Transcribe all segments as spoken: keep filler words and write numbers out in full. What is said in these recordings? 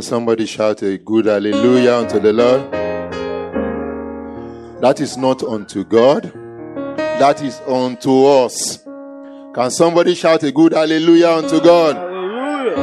somebody shout a good hallelujah unto the Lord? That is not unto God. That is unto us. Can somebody shout a good hallelujah unto God? Hallelujah.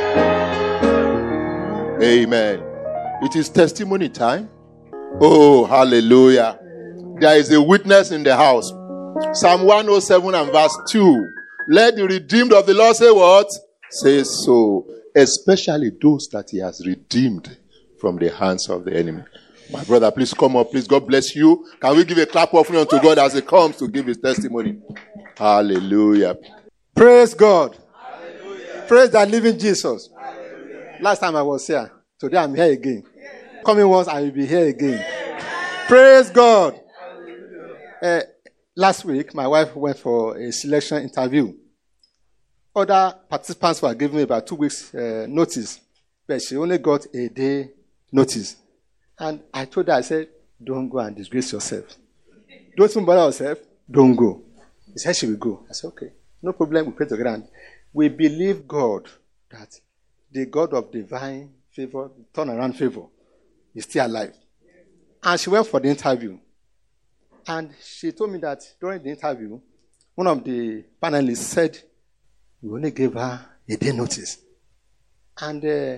Amen. It is testimony time. Oh, hallelujah. There is a witness in the house. Psalm one oh seven and verse two. Let the redeemed of the Lord say what? Say so. Especially those that he has redeemed from the hands of the enemy. My brother, please come up. Please, God bless you. Can we give a clap offering unto God as he comes to give his testimony? Hallelujah. Praise God. Hallelujah. Praise the living Jesus. Hallelujah. Last time I was here. Today I'm here again. Yeah. Coming once, I will be here again. Yeah. Praise God. Uh, last week, my wife went for a selection interview. Other participants were giving me about two weeks uh, notice. But she only got a day notice. And I told her, I said, don't go and disgrace yourself. Don't even bother yourself. Don't go. He said she will go. I said, okay. No problem. We pray together. And we believe God that the God of divine favor, turnaround favor, is still alive. And she went for the interview. And she told me that during the interview, one of the panelists said, we only gave her a day notice. And uh,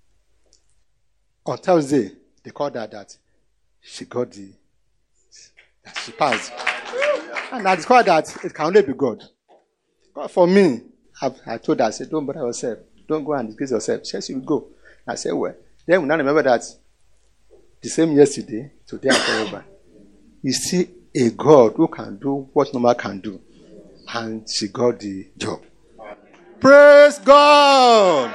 on Thursday, they called her that she got the, that she passed. And I discovered that it can only be God. God for me, I, I told her, I said, don't bother yourself. Don't go and disgrace yourself. She said she will go. I said, well. Then we now remember that the same yesterday, today and forever, you see a God who can do what no man can do. And she got the job. Praise God!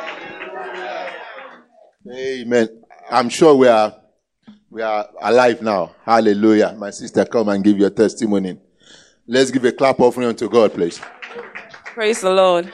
Amen. I'm sure we are we are alive now. Hallelujah. My sister, come and give your testimony. Let's give a clap offering unto God, please. Praise the Lord.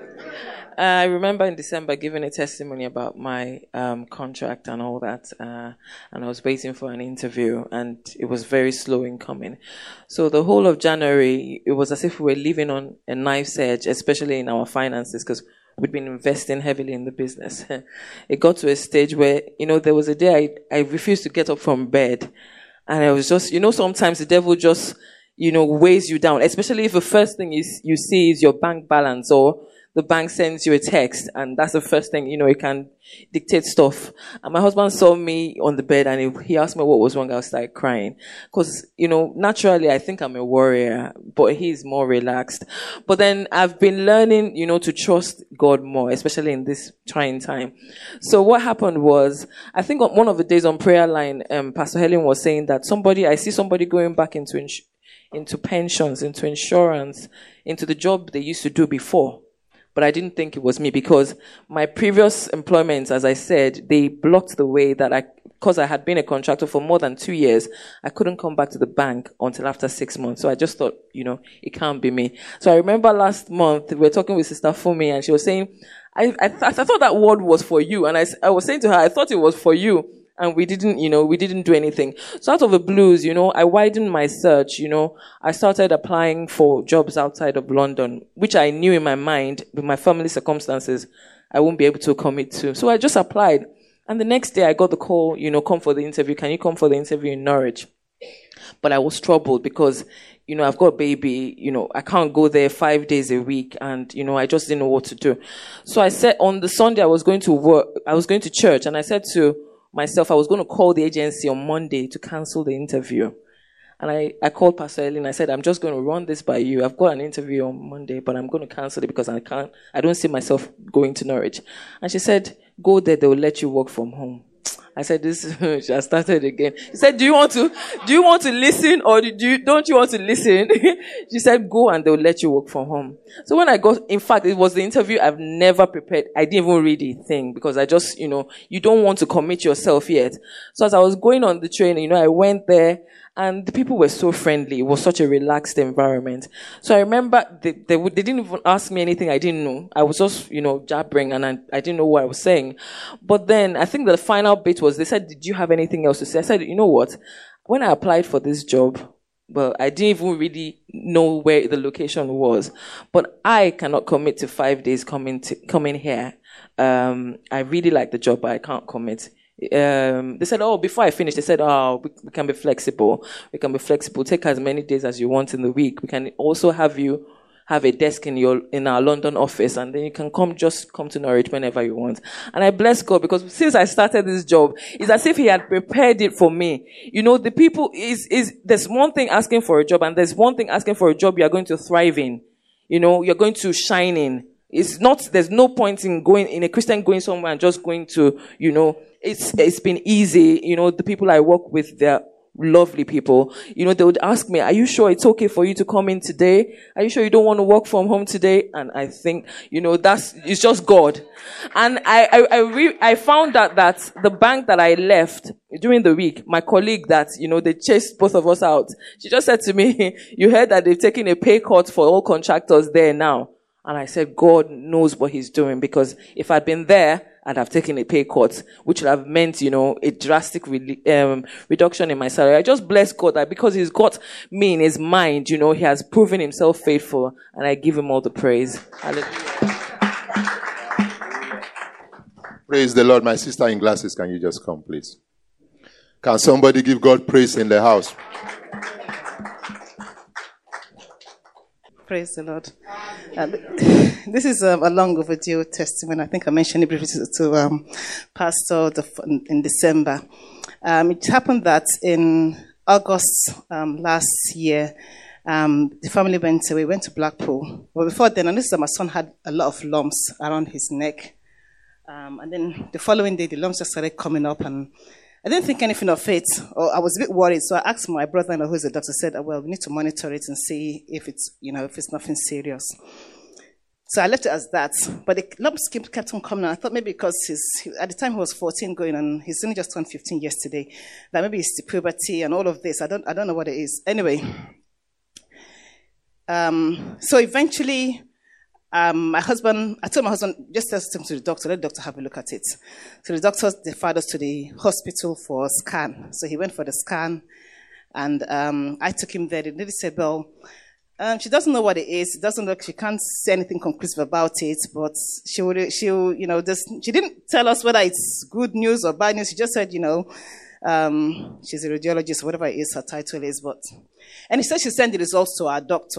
Uh, I remember in December giving a testimony about my um, contract and all that, uh, and I was waiting for an interview, and it was very slow in coming. So the whole of January, it was as if we were living on a knife's edge, especially in our finances, because we'd been investing heavily in the business. It got to a stage where, you know, there was a day I, I refused to get up from bed, and I was just, you know, sometimes the devil just, you know, weighs you down, especially if the first thing you, you see is your bank balance, or the bank sends you a text, and that's the first thing, you know, you can dictate stuff. And my husband saw me on the bed, and he, he asked me what was wrong. I started crying. Because, you know, naturally, I think I'm a warrior, but he's more relaxed. But then I've been learning, you know, to trust God more, especially in this trying time. So what happened was, I think on one of the days on prayer line, um, Pastor Helen was saying that somebody, I see somebody going back into, ins- into pensions, into insurance, into the job they used to do before. But I didn't think it was me, because my previous employments, as I said, they blocked the way that I, because I had been a contractor for more than two years, I couldn't come back to the bank until after six months. So I just thought, you know, it can't be me. So I remember last month, we were talking with Sister Fumi, and she was saying, I, I, th- I thought that word was for you. And I, I was saying to her, I thought it was for you. And we didn't, you know, we didn't do anything. So out of the blues, you know, I widened my search, you know. I started applying for jobs outside of London, which I knew in my mind, with my family circumstances, I won't be able to commit to. So I just applied. And the next day I got the call, you know, come for the interview. Can you come for the interview in Norwich? But I was troubled because, you know, I've got a baby, you know, I can't go there five days a week. And, you know, I just didn't know what to do. So I said on the Sunday I was going to work, I was going to church, and I said to myself, I was going to call the agency on Monday to cancel the interview. And I, I called Pastor Eileen. I said, I'm just going to run this by you. I've got an interview on Monday, but I'm going to cancel it because I can't, I don't see myself going to Norwich. And she said, go there, they will let you work from home. I said, this, she has started again. She said, do you want to, do you want to listen, or do you, don't you want to listen? She said, go and they'll let you work from home. So when I got, in fact, it was the interview I've never prepared. I didn't even read a thing because I just, you know, you don't want to commit yourself yet. So as I was going on the train, you know, I went there, and the people were so friendly. It was such a relaxed environment. So I remember they, they, they didn't even ask me anything I didn't know. I was just, you know, jabbering, and I, I didn't know what I was saying. But then I think the final bit was, they said, did you have anything else to say? I said, you know what? When I applied for this job, well, I didn't even really know where the location was. But I cannot commit to five days coming to, coming here. Um, I really like the job, but I can't commit. Um, they said, oh, before I finish, they said, oh, we, we can be flexible. We can be flexible. Take as many days as you want in the week. We can also have you have a desk in your, in our London office, and then you can come, just come to Norwich whenever you want. And I bless God, because since I started this job, it's as if He had prepared it for me. You know, the people is, is, there's one thing asking for a job, and there's one thing asking for a job you are going to thrive in. You know, you're going to shine in. It's not, there's no point in going, in a Christian going somewhere and just going to, you know, it's, it's been easy. You know, the people I work with, they're lovely people. You know, they would ask me, are you sure it's okay for you to come in today? Are you sure you don't want to work from home today? And I think, you know, that's, it's just God. And I, I, I, re- I found out that the bank that I left during the week, my colleague that, you know, they chased both of us out. She just said to me, you heard that they've taken a pay cut for all contractors there now. And I said, God knows what He's doing, because if I'd been there, I'd have taken a pay cut, which would have meant, you know, a drastic re- um, reduction in my salary. I just bless God that because He's got me in His mind, you know, He has proven Himself faithful, and I give Him all the praise. Hallelujah. Praise the Lord. My sister in glasses, can you just come, please? Can somebody give God praise in the house? Praise the Lord. Uh, this is um, a long overdue testimony. I think I mentioned it briefly to, to um, Pastor the, in December. Um, it happened that in August um, last year, um, the family went away, went to Blackpool. But before then, I noticed that my son had a lot of lumps around his neck. Um, and then the following day, the lumps just started coming up, and I didn't think anything of it, or I was a bit worried. So I asked my brother-in-law, who's a doctor, said, oh, well, we need to monitor it and see if it's, you know, if it's nothing serious. So I left it as that. But the lumps kept on coming. I thought maybe because he's, at the time he was fourteen going, and he's only just turned fifteen yesterday, that maybe it's the puberty and all of this. I don't, I don't know what it is. Anyway, um, so eventually, Um, my husband, I told my husband, just tell him to the doctor, let the doctor have a look at it. So the doctor referred us to the hospital for a scan. So he went for the scan, and um, I took him there. The lady said, well, um, she doesn't know what it is. It doesn't look, she can't say anything conclusive about it, but she would, she you know, just, she didn't tell us whether it's good news or bad news. She just said, you know, um, she's a radiologist, whatever it is her title is, but, and he said she sent the results to our doctor.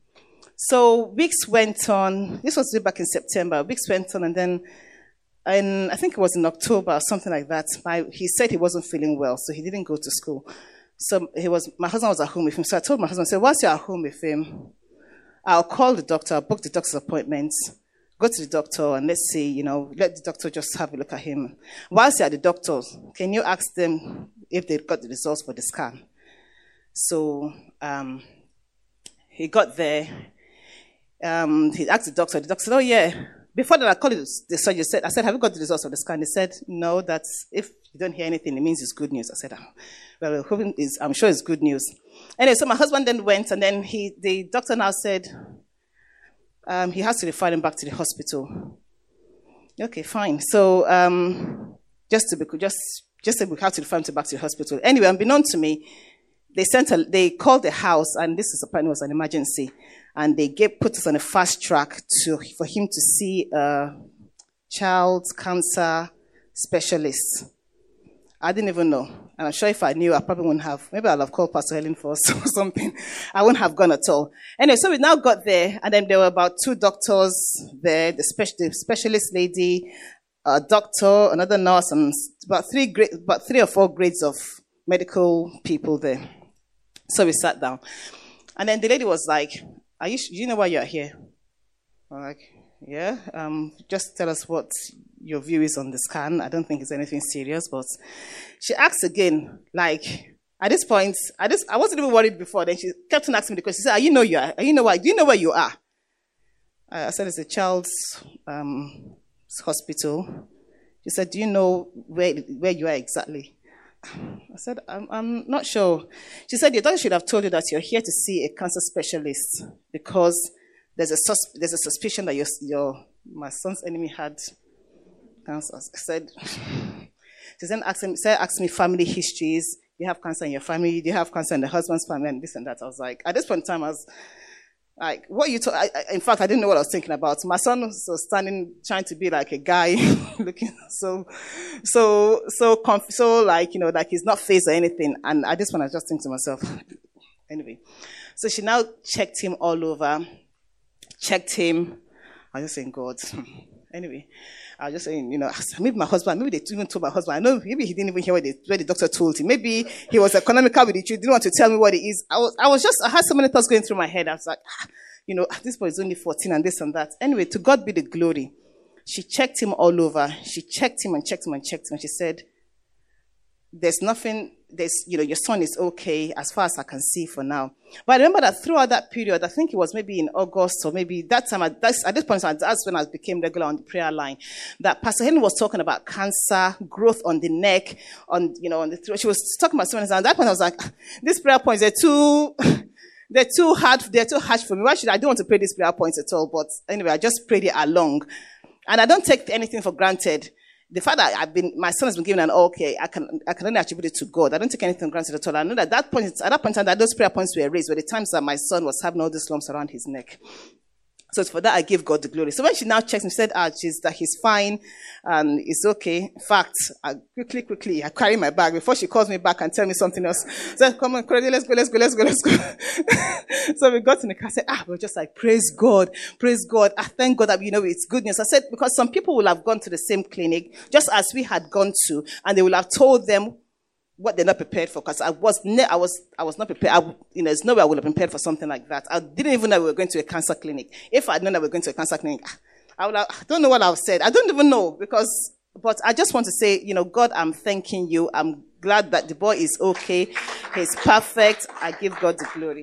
So weeks went on. This was back in September. Weeks went on, and then, and I think it was in October or something like that. My, he said he wasn't feeling well, so he didn't go to school. So he was. My husband was at home with him. So I told my husband, I said, "Whilst you're at home with him, I'll call the doctor, I'll book the doctor's appointment, go to the doctor, and let's see. You know, let the doctor just have a look at him. Whilst you're at the doctor's, can you ask them if they've got the results for the scan?" So um, he got there. Um, he asked the doctor. The doctor said, "Oh yeah." Before that, I called the surgeon. Said, "I said, have you got the results of the scan?" They said, "No. That's if you don't hear anything, it means it's good news." I said, oh, "Well, hoping is, I'm sure it's good news." Anyway, so my husband then went, and then he, the doctor now said, um, he has to refer him back to the hospital. Okay, fine. So um, just to be just just to we have to refer him to back to the hospital. Anyway, unbeknown to me, they sent a, they called the house, and this is apparently was an emergency. And they gave, put us on a fast track to, for him to see a child cancer specialist. I didn't even know. And I'm sure if I knew, I probably wouldn't have. Maybe I'll have called Pastor Helen first or something. I wouldn't have gone at all. Anyway, so we now got there, and then there were about two doctors there, the, spe- the specialist lady, a doctor, another nurse, and about three, gra- about three or four grades of medical people there. So we sat down. And then the lady was like, Are you, do you know why you're here? I'm like, yeah, um, just tell us what your view is on the scan. I don't think it's anything serious, but she asked again, like, at this point, I just, I wasn't even worried before. Then she kept on asking me the question. She said, are you know you are? Are you know why? Do you know where you are? I said, it's a child's um, hospital. She said, do you know where, where you are exactly? I said, I'm, I'm not sure. She said, your doctor should have told you that you're here to see a cancer specialist because there's a sus- there's a suspicion that your, your my son's enemy had cancer. I said, she then asked me, said, asked me family histories. You have cancer in your family. Do you have cancer in the husband's family? And this and that. I was like, at this point in time, I was, Like, what you told, I, I, in fact, I didn't know what I was thinking about. My son was standing, trying to be like a guy, looking so, so, so, conf- so like, you know, like he's not phased or anything. And I just want to just think to myself, anyway. So she now checked him all over, checked him. I was just saying, God. Anyway, I was just saying, you know, maybe my husband, maybe they even told my husband. I know maybe he didn't even hear what, they, what the doctor told him. Maybe he was economical with the truth, didn't want to tell me what it is. I was, I was just, I had so many thoughts going through my head. I was like, ah, you know, this boy is only fourteen and this and that. Anyway, to God be the glory. She checked him all over. She checked him and checked him and checked him. And she said, there's nothing, there's, you know, your son is okay as far as I can see for now. But I remember that throughout that period, I think it was maybe in August or maybe that time, at, that's, at this point, that's when I became regular on the prayer line, that Pastor Helen was talking about cancer, growth on the neck, on, you know, on the throat. She was talking about something. And at that point, I was like, these prayer points, they're too, they're too hard, they're too harsh for me. Why should I, I don't want to pray these prayer points at all. But anyway, I just prayed it along. And I don't take anything for granted. The fact that I've been, my son has been given an okay, I can, I can only attribute it to God. I don't take anything for granted at all. I know that that point, at that point in time, that those prayer points were raised were the times that my son was having all these lumps around his neck. So for that, I give God the glory. So when she now checks and said, ah, she's, that he's fine and it's okay. In fact, I quickly, quickly, I carry my bag before she calls me back and tell me something else. So I said, come on, Corey, let's go, let's go, let's go, let's go. So we got in the car. I said, ah, we're just like, praise God, praise God. I thank God that, you know, it's good news. I said, because some people will have gone to the same clinic just as we had gone to, and they will have told them what they're not prepared for, because I was ne- I was I was not prepared. I, you know, there's no way I would have been prepared for something like that. I didn't even know we were going to a cancer clinic. If I'd known that we were going to a cancer clinic, I would have, I don't know what I would have said. I don't even know, because, but I just want to say, you know, God, I'm thanking you. I'm glad that the boy is okay. He's perfect. I give God the glory.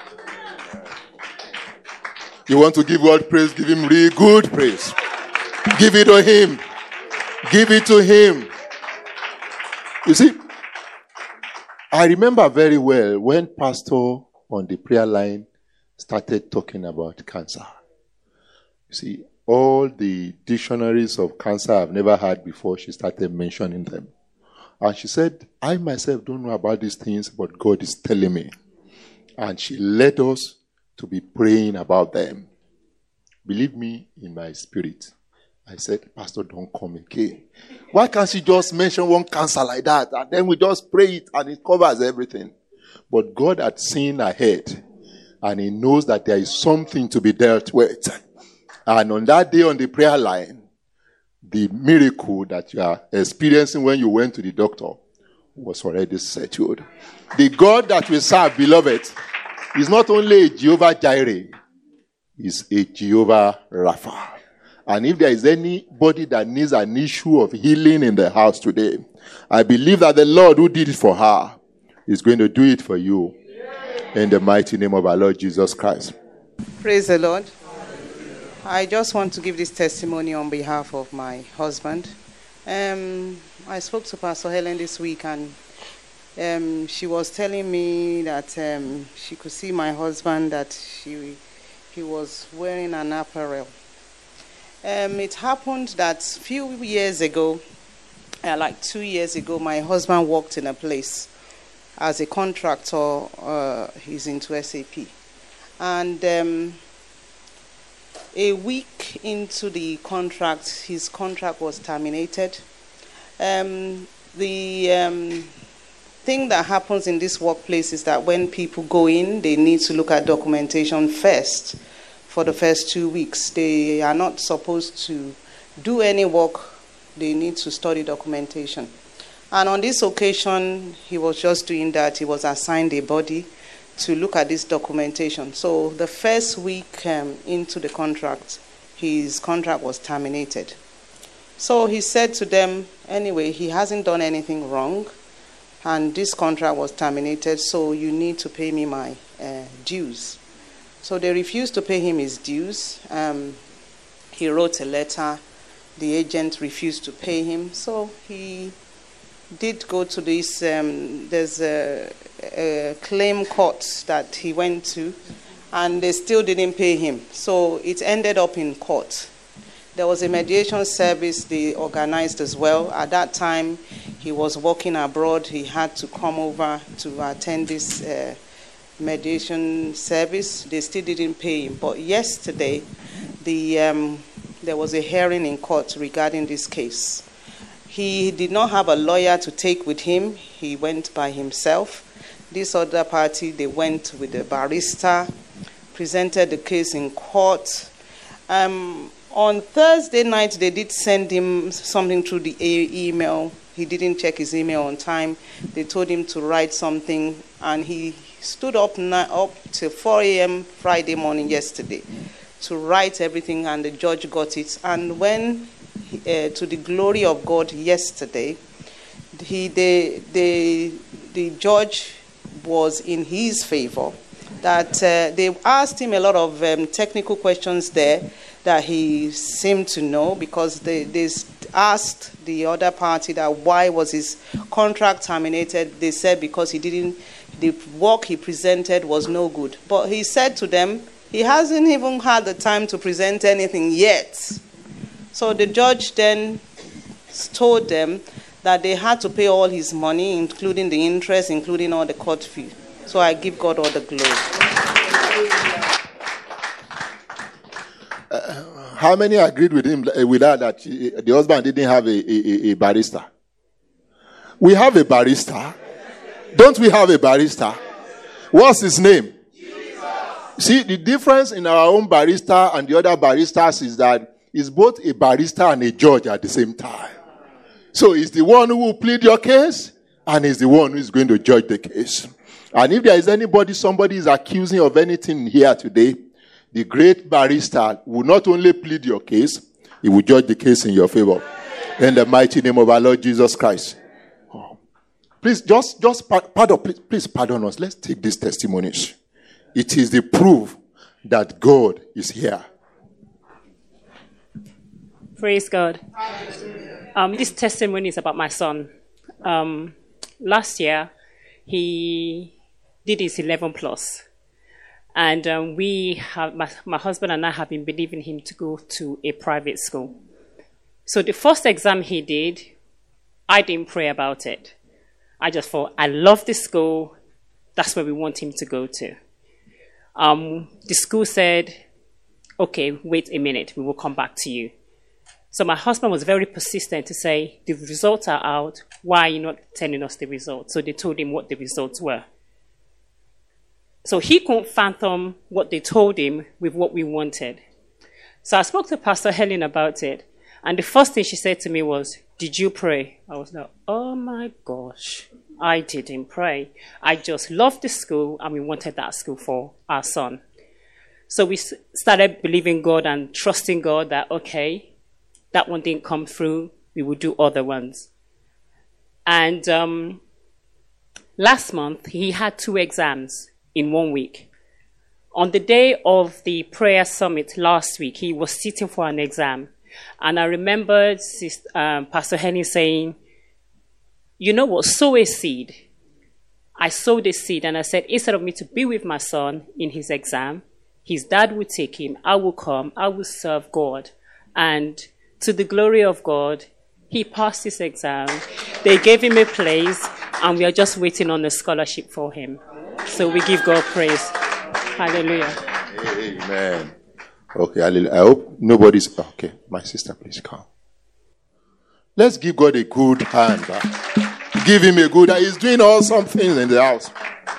You want to give God praise? Give him really good praise. Give it to him. Give it to him. You see, I remember very well when Pastor on the prayer line started talking about cancer. You see, all the dictionaries of cancer I've never heard before, she started mentioning them. And she said, I myself don't know about these things, but God is telling me. And she led us to be praying about them. Believe me, in my spirit, I said, Pastor, don't come again. Why can't she just mention one cancer like that? And then we just pray it and it covers everything. But God had seen ahead. And he knows that there is something to be dealt with. And on that day on the prayer line, the miracle that you are experiencing when you went to the doctor was already settled. The God that we serve, beloved, is not only a Jehovah Jireh, is a Jehovah Rapha. And if there is anybody that needs an issue of healing in the house today, I believe that the Lord who did it for her is going to do it for you. In the mighty name of our Lord Jesus Christ. Praise the Lord. I just want to give this testimony on behalf of my husband. Um, I spoke to Pastor Helen this week, and um, she was telling me that um, she could see my husband, that she he was wearing an apparel. Um, it happened that a few years ago, uh, like two years ago, my husband worked in a place as a contractor. Uh, he's into S A P. And um, a week into the contract, his contract was terminated. Um, the um, thing that happens in this workplace is that when people go in, they need to look at documentation first. For the first two weeks, they are not supposed to do any work. They need to study documentation. And on this occasion, he was just doing that. He was assigned a body to look at this documentation. So the first week um, into the contract, his contract was terminated. So he said to them, anyway, he hasn't done anything wrong, and this contract was terminated, so you need to pay me my uh, dues. So they refused to pay him his dues. Um, he wrote a letter. The agent refused to pay him. So he did go to this, um, there's a, a claim court that he went to, and they still didn't pay him. So it ended up in court. There was a mediation service they organized as well. At that time, he was working abroad. He had to come over to attend this uh, mediation service. They still didn't pay him. But yesterday, the um, there was a hearing in court regarding this case. He did not have a lawyer to take with him. He went by himself. This other party, they went with a barrister, presented the case in court. Um, on Thursday night, they did send him something through the e- email. He didn't check his email on time. They told him to write something, and he stood up na- up till four a.m. Friday morning yesterday to write everything, and the judge got it. And when, uh, to the glory of God, yesterday, he the the the judge was in his favor. That uh, they asked him a lot of um, technical questions there that he seemed to know, because they, they asked the other party that why was his contract terminated. They said because he didn't, the work he presented was no good. But he said to them, he hasn't even had the time to present anything yet. So the judge then told them that they had to pay all his money, including the interest, including all the court fee. So I give God all the glory. Uh, how many agreed with him uh, with that that he, the husband didn't have a, a, a barrister? We have a barrister. Don't we have a barrister? What's his name? Jesus. See, the difference in our own barrister and the other baristas is that he's both a barrister and a judge at the same time. So he's the one who will plead your case, and he's the one who is going to judge the case. And if there is anybody, somebody is accusing of anything here today, the great barrister will not only plead your case, he will judge the case in your favor. In the mighty name of our Lord Jesus Christ. Oh. Please, just, just pardon, please, please pardon us. Let's take these testimonies. It is the proof that God is here. Praise God. Um, this testimony is about my son. Um, last year, he did his eleven plus. And um, we have, my, my husband and I have been believing him to go to a private school. So the first exam he did, I didn't pray about it. I just thought, I love this school. That's where we want him to go to. Um, the school said, okay, wait a minute. We will come back to you. So my husband was very persistent to say, the results are out. Why are you not telling us the results? So they told him what the results were. So he couldn't fathom what they told him with what we wanted. So I spoke to Pastor Helen about it. And the first thing she said to me was, did you pray? I was like, oh my gosh, I didn't pray. I just loved the school, and we wanted that school for our son. So we started believing God and trusting God that, okay, that one didn't come through, we would do other ones. And um, last month, he had two exams in one week. On the day of the prayer summit last week, he was sitting for an exam. And I remembered um, Pastor Henny saying, you know what, sow a seed. I sowed a seed, and I said, instead of me to be with my son in his exam, his dad will take him, I will come, I will serve God. And to the glory of God, he passed his exam. They gave him a place, and we are just waiting on a scholarship for him. So we give God praise. Hallelujah. Amen. Okay, I hope nobody's... Okay, my sister, please come. Let's give God a good hand. Give him a good hand. He's doing awesome things in the house.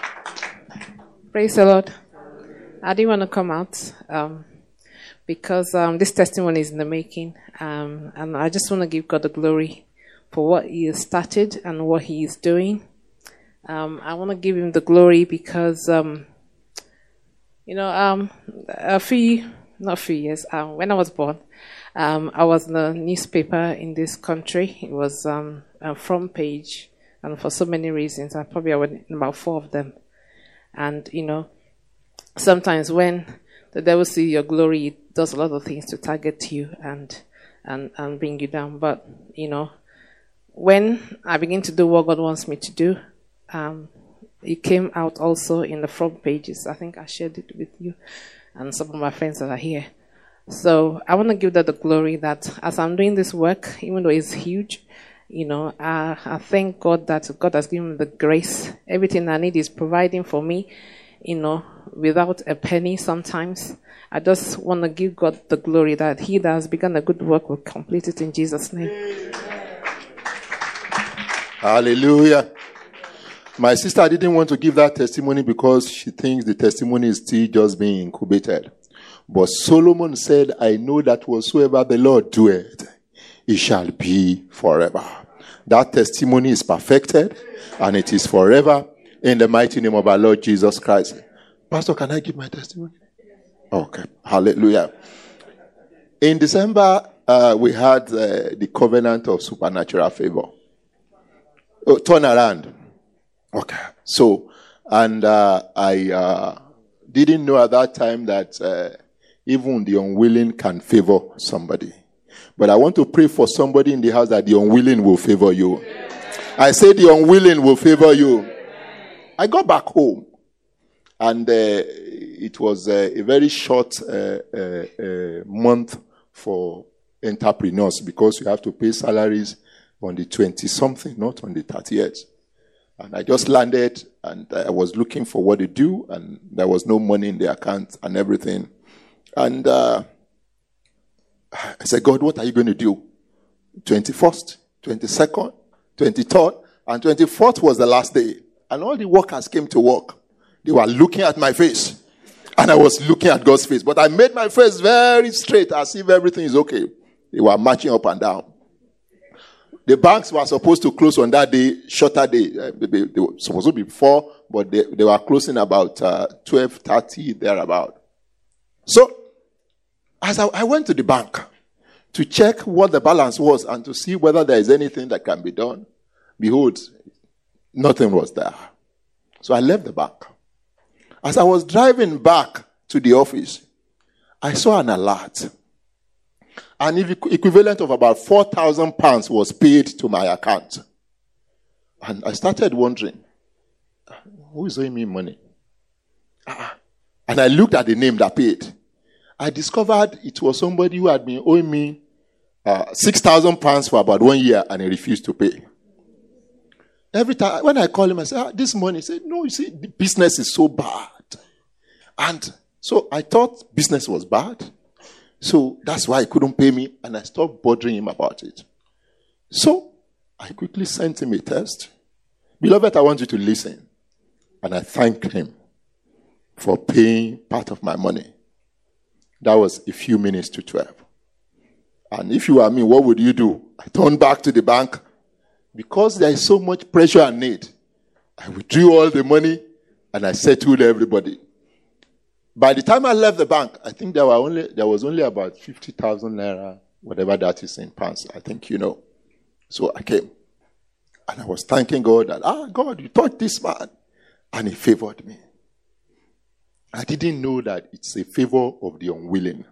Praise the Lord. I didn't want to come out um, because um, this testimony is in the making. Um, and I just want to give God the glory for what he has started and what he is doing. Um, I want to give him the glory because, um, you know, um, a few, not a few years, um, when I was born, um, I was in a newspaper in this country. It was um, a front page, and for so many reasons, I probably went in about four of them. And, you know, sometimes when the devil sees your glory, it does a lot of things to target you and, and, and bring you down. But, you know, when I begin to do what God wants me to do, Um, it came out also in the front pages. I think I shared it with you and some of my friends that are here. So I want to give that the glory that as I'm doing this work, even though it's huge, you know, I, I thank God that God has given me the grace. Everything I need is providing for me. you know, without a penny sometimes. I just want to give God the glory that he that has begun a good work will complete it in Jesus' name. Hallelujah. My sister didn't want to give that testimony because she thinks the testimony is still just being incubated. But Solomon said, I know that whatsoever the Lord doeth, it shall be forever. That testimony is perfected, and it is forever in the mighty name of our Lord Jesus Christ. Pastor, can I give my testimony? Okay. Hallelujah. In December, uh, we had uh, the covenant of supernatural favor. Oh, turn around. Okay. So, and uh, I uh, didn't know at that time that uh, even the unwilling can favor somebody. But I want to pray for somebody in the house that the unwilling will favor you. I say the unwilling will favor you. I got back home, and uh, it was uh, a very short uh, uh, uh, month for entrepreneurs because you have to pay salaries on the twenty-something, not on the thirtieth. And I just landed, and I was looking for what to do, and there was no money in the account and everything. And uh, I said, God, what are you going to do? twenty-first, twenty-second, twenty-third, and twenty-fourth was the last day. And all the workers came to work. They were looking at my face, and I was looking at God's face. But I made my face very straight as if everything is okay. They were marching up and down. The banks were supposed to close on that day, shorter day. Uh, they, they were supposed to be four, but they, they were closing about uh, twelve thirty, thereabout. So, as I, I went to the bank to check what the balance was and to see whether there is anything that can be done, behold, nothing was there. So I left the bank. As I was driving back to the office, I saw an alert. An equivalent of about four thousand pounds was paid to my account. And I started wondering, who is owing me money? Ah. And I looked at the name that paid. I discovered it was somebody who had been owing me uh, six thousand pounds for about one year, and he refused to pay. Every time, when I call him, I say, ah, this money, he said, no, you see, the business is so bad. And so I thought business was bad. So that's why he couldn't pay me, and I stopped bothering him about it. So I quickly sent him a text. Beloved, I want you to listen. And I thanked him for paying part of my money. That was a few minutes to twelve. And if you were me, what would you do? I turned back to the bank. Because there is so much pressure and need, I withdrew all the money and I settled everybody. By the time I left the bank, I think there were only there was only about fifty thousand naira, whatever that is in pounds. I think you know. So I came. And I was thanking God that, ah, God, you taught this man. And he favored me. I didn't know that it's a favor of the unwilling.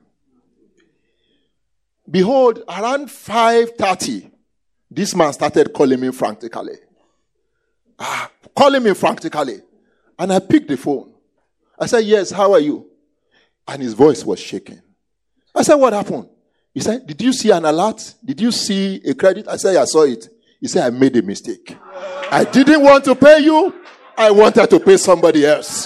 Behold, around five thirty, this man started calling me frantically. Ah, calling me frantically. And I picked the phone. I said, yes, how are you? And his voice was shaking. I said, what happened? He said, did you see an alert? Did you see a credit? I said, I saw it. He said, I made a mistake. I didn't want to pay you. I wanted to pay somebody else.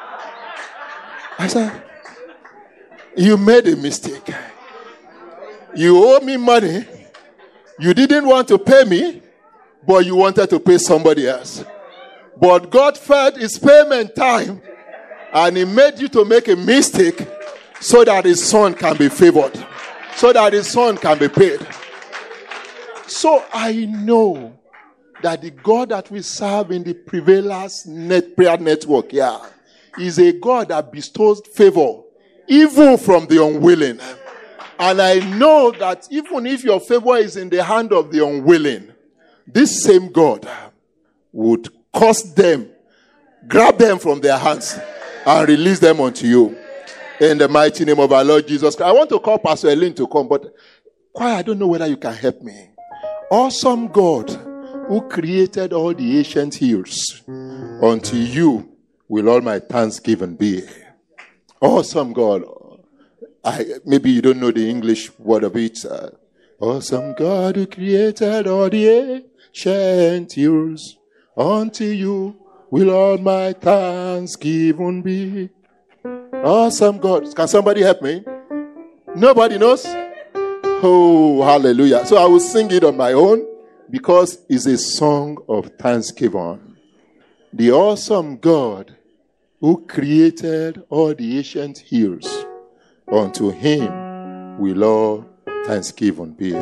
I said, you made a mistake. You owe me money. You didn't want to pay me, but you wanted to pay somebody else. But God fed his payment time, and he made you to make a mistake so that his son can be favored, so that his son can be paid. So I know that the God that we serve in the Prevailers net prayer network, yeah, is a God that bestows favor, even from the unwilling. And I know that even if your favor is in the hand of the unwilling, this same God would cause them, grab them from their hands, and release them unto you. In the mighty name of our Lord Jesus Christ. I want to call Pastor Elaine to come, but quite, I don't know whether you can help me. Awesome God, who created all the ancient hills, unto you will all my thanksgiving be. Awesome God. I, maybe you don't know the English word of it. Uh, awesome God who created all the ancient hills, unto you will all my thanksgiving be. Awesome God. Can somebody help me? Nobody knows? Oh, hallelujah. So I will sing it on my own because it's a song of thanksgiving. The awesome God who created all the ancient hills, unto him will all thanksgiving be.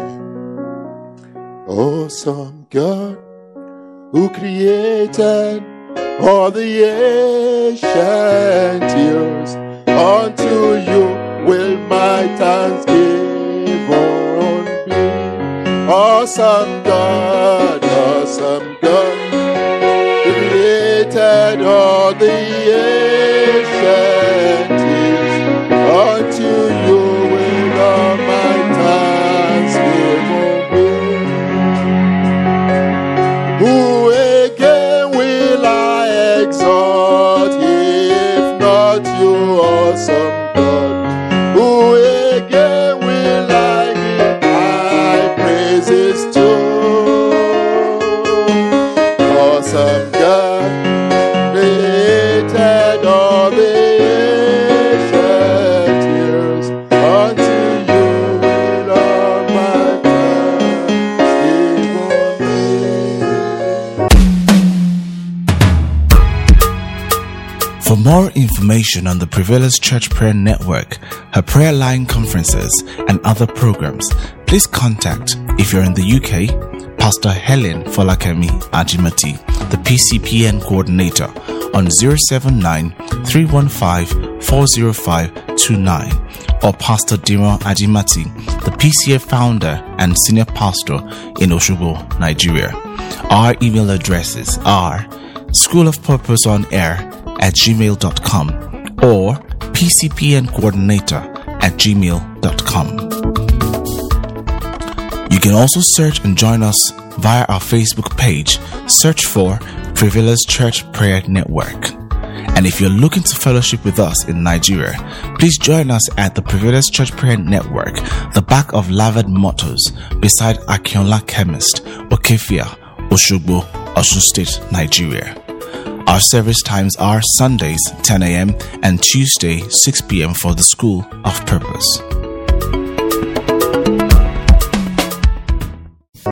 Awesome God who created all the ancient hills, unto you will my thanksgiving be. Awesome God, awesome God, who created all the ancient hills, unto you will all my thanksgiving be. Who again will I exalt, if not you, awesome God? Who again will I give high praises to? Awesome God, created all the ancient years, unto you will all my thanksgiving be. For more information on the Prevailers Church Prayer Network, her prayer line conferences, and other programs, please contact, if you're in the U K, Pastor Helen Folakemi Ajimati, the P C P N coordinator, on zero seven nine, three one five, four zero five two nine, or Pastor Dimo Ajimati, the P C A founder and senior pastor in Osogbo, Nigeria. Our email addresses are schoolofpurposeonair at gmail dot com or P C P N coordinator at gmail dot com. You can also search and join us via our Facebook page. Search for Prevailers Church Prayer Network. And if you're looking to fellowship with us in Nigeria, please join us at the Prevailers Church Prayer Network, the back of Lavard Motors, beside Akionla Chemist, Okefia, Osogbo, Osun State, Nigeria. Our service times are Sundays ten a.m. and Tuesday six p.m. for the School of Purpose.